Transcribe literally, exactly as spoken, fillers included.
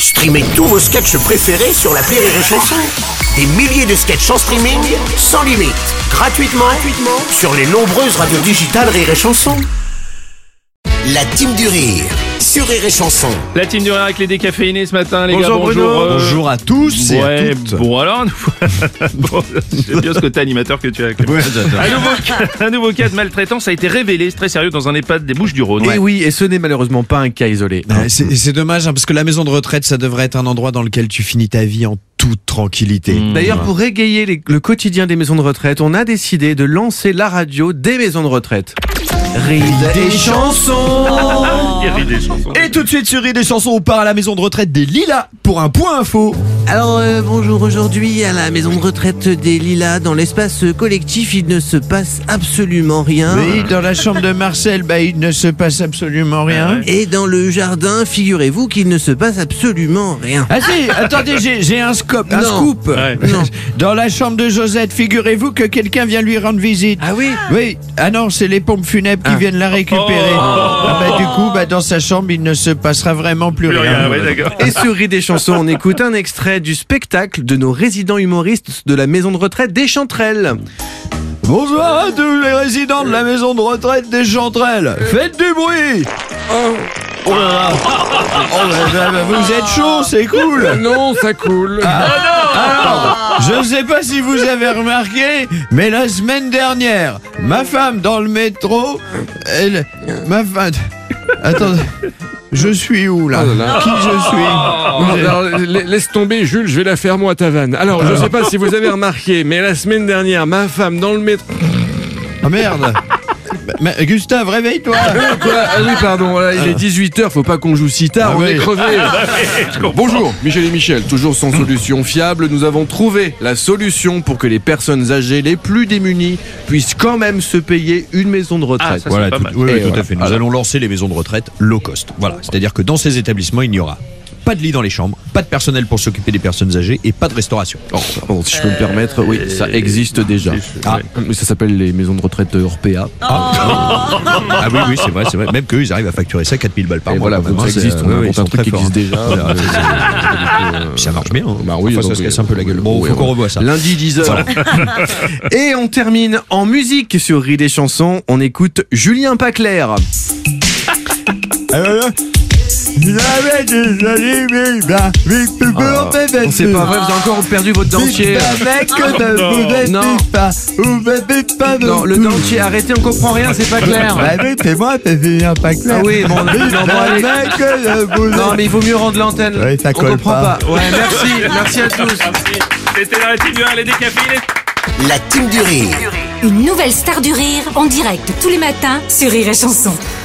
Streamez tous vos sketchs préférés sur l'appli Rire et Chanson. Des milliers de sketchs en streaming, sans limite, gratuitement, gratuitement sur les nombreuses radios digitales Rire et Chanson. La team du rire sur Rire et Chanson. La team du rire avec les décaféinés ce matin, les bonjour gars. Bonjour Bruno. euh... Bonjour à tous et ouais, à toutes. Bon alors, bon, j'aime bien ce côté animateur que tu as. Ouais, j'adore. Un nouveau, un nouveau cas de maltraitance a été révélé, c'est très sérieux, dans un EHPAD des Bouches-du-Rhône. Et Ouais. oui, et ce n'est malheureusement pas un cas isolé. Ouais, c'est, c'est dommage hein, parce que la maison de retraite, ça devrait être un endroit dans lequel tu finis ta vie en toute tranquillité. Mmh. D'ailleurs, pour égayer les- le quotidien des maisons de retraite, on a décidé de lancer la radio des maisons de retraite. Rire des chansons. Il rit des chansons. Et tout de suite sur Rire des Chansons, on part à la maison de retraite des Lilas pour un point info. Alors euh, bonjour, aujourd'hui à la maison de retraite des Lilas, dans l'espace collectif, il ne se passe absolument rien. Oui, dans la chambre de Marcel, bah, il ne se passe absolument rien. Et dans le jardin, figurez-vous qu'il ne se passe absolument rien. Ah si, attendez, j'ai, j'ai un scoop, un Non. scoop. Ouais. Non. Dans la chambre de Josette, figurez-vous que quelqu'un vient lui rendre visite. Ah oui. Oui, ah non, c'est les pompes funèbres qui Ah. viennent la récupérer. Oh. Ah bah, du coup, bah, dans sa chambre, il ne se passera vraiment plus, Plus rien. rien, ouais, d'accord. Et sur Rire des chansons, on écoute un extrait du spectacle de nos résidents humoristes de la maison de retraite des Chanterelles. Bonsoir à tous les résidents de la maison de retraite des Chanterelles. Faites du bruit. Oh là là. Oh là là, vous êtes chaud, c'est cool. Non, ça coule. Alors, je ne sais pas si vous avez remarqué, mais la semaine dernière, ma femme dans le métro, elle, ma femme, attendez, je suis où là? Oh là là. Qui je suis? Non, alors, la- laisse tomber, Jules, je vais la faire moi ta vanne. Alors, je sais pas si vous avez remarqué, mais la semaine dernière, ma femme dans le métro. Ah merde. Mais, Gustave, réveille-toi. Quoi Ah oui, pardon, voilà, il est dix-huit heures, faut pas qu'on joue si tard, Ah on oui. est crevé. Bonjour, Michel et Michel, toujours sans solution fiable, nous avons trouvé la solution pour que les personnes âgées les plus démunies puissent quand même se payer une maison de Ah, retraite. ça, Voilà, c'est pas tout, mal. oui, oui, Et tout voilà. à fait. Nous Alors. allons lancer les maisons de retraite low cost. Voilà, c'est-à-dire que dans ces établissements, il n'y aura pas de lit dans les chambres, pas de personnel pour s'occuper des personnes âgées et pas de restauration. Oh, pardon, si je peux me permettre, oui, ça existe déjà. Ah. Mais ça s'appelle les maisons de retraite Orpea. Ah, ah oui, oui, c'est vrai, c'est vrai. Même qu'eux, ils arrivent à facturer ça quatre mille balles par Et mois. voilà, quand même, donc ça hein, c'est- existe, on ouais, ouais, invente ils sont un truc très qui forts, existe hein. déjà. Euh, Ça marche bien. Hein. Bah oui, Enfin, ça donc, se casse un peu la gueule. Bon, oui, faut qu'on oui. revoie ça. Lundi dix heures. Et on termine en musique sur Rire des chansons. On écoute Julien Paclair. C'est pas vrai, vous avez encore perdu votre dentier. Non. Non, le dentier, arrêtez, on comprend rien, c'est pas clair. Ah oui, bon, non, bon, allez. Non, mais il vaut mieux rendre l'antenne. Ouais, ça on colle comprend pas. pas. Ouais, merci, merci à tous. C'était dans la team du rire, les décaféinés. La team du rire. Une nouvelle star du rire en direct tous les matins sur Rire et Chanson.